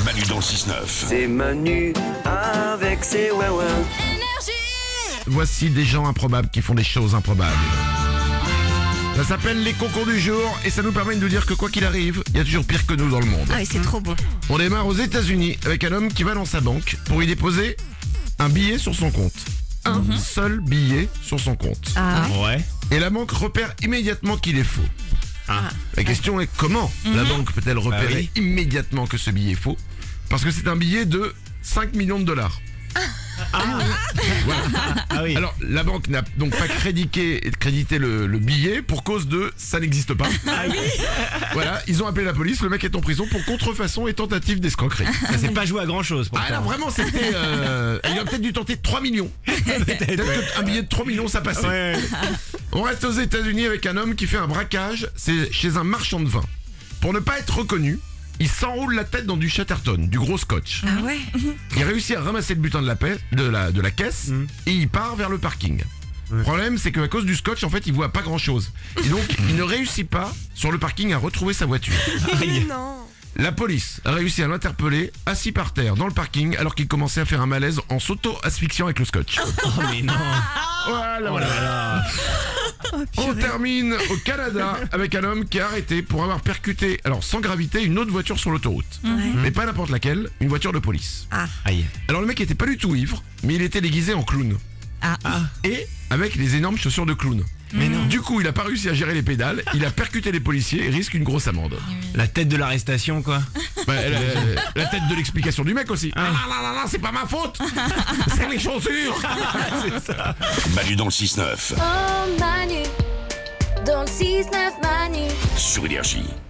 Manu dans le 6-9. C'est Manu avec ses ouin-ouin. Voici des gens improbables qui font des choses improbables. Ça s'appelle les concours du jour et ça nous permet de nous dire que quoi qu'il arrive, il y a toujours pire que nous dans le monde. Ah oui, c'est trop bon. On démarre aux États-Unis avec un homme qui va dans sa banque pour y déposer un billet sur son compte. Un seul billet sur son compte. Ah Ouais. Et la banque repère immédiatement qu'il est faux. La question est comment la banque peut-elle repérer immédiatement que ce billet est faux? Parce que c'est un billet de 5 millions de dollars. Voilà. Ah oui. Alors la banque n'a donc pas crédité le billet pour cause de ça n'existe pas. Voilà, ils ont appelé la police, le mec est en prison pour contrefaçon et tentative d'escroquerie. Ça s'est pas joué à grand chose pourtant. Ah là vraiment c'était il a peut-être dû tenter 3 millions. Peut-être qu'un billet de 3 millions ça passait. Ouais. On reste aux États-Unis avec un homme qui fait un braquage, c'est chez un marchand de vin. Pour ne pas être reconnu, il s'enroule la tête dans du Chatterton, du gros scotch. Ah ouais. Il réussit à ramasser le butin de la caisse et il part vers le parking. Le problème, c'est qu'à cause du scotch, en fait, il voit pas grand-chose. Et donc, il ne réussit pas, sur le parking, à retrouver sa voiture. Non. La police a réussi à l'interpeller, assis par terre, dans le parking, alors qu'il commençait à faire un malaise en s'auto-asphyxiant avec le scotch. Oh mais non. Voilà, Oh voilà. là là. On termine au Canada avec un homme qui est arrêté pour avoir percuté, alors sans gravité, une autre voiture sur l'autoroute. Mais pas n'importe laquelle, une voiture de police. Aïe. Alors le mec était pas du tout ivre, mais il était déguisé en clown. Et avec les énormes chaussures de clown. Mais non. Du coup, il a pas réussi à gérer les pédales, il a percuté les policiers et risque une grosse amende. La tête de l'arrestation quoi. Bah, la tête de l'explication du mec aussi. Ah là, c'est pas ma faute. C'est les chaussures. C'est ça. Manu dans le 6-9. Oh Manu, dans le 6-9 Manu. Sur Énergie.